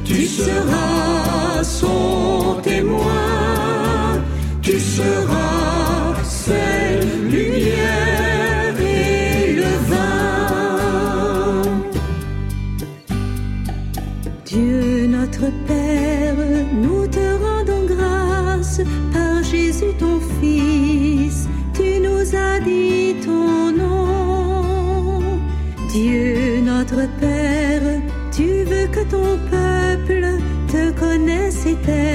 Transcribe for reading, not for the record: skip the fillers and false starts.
Tu seras son témoin, tu seras sel, lumière et le vin. Dieu notre Père, nous te rendons grâce par Jésus ton Fils, tu nous as dit ton nom. Dieu notre Père, tu veux que ton peuple te connaisse et t'aime.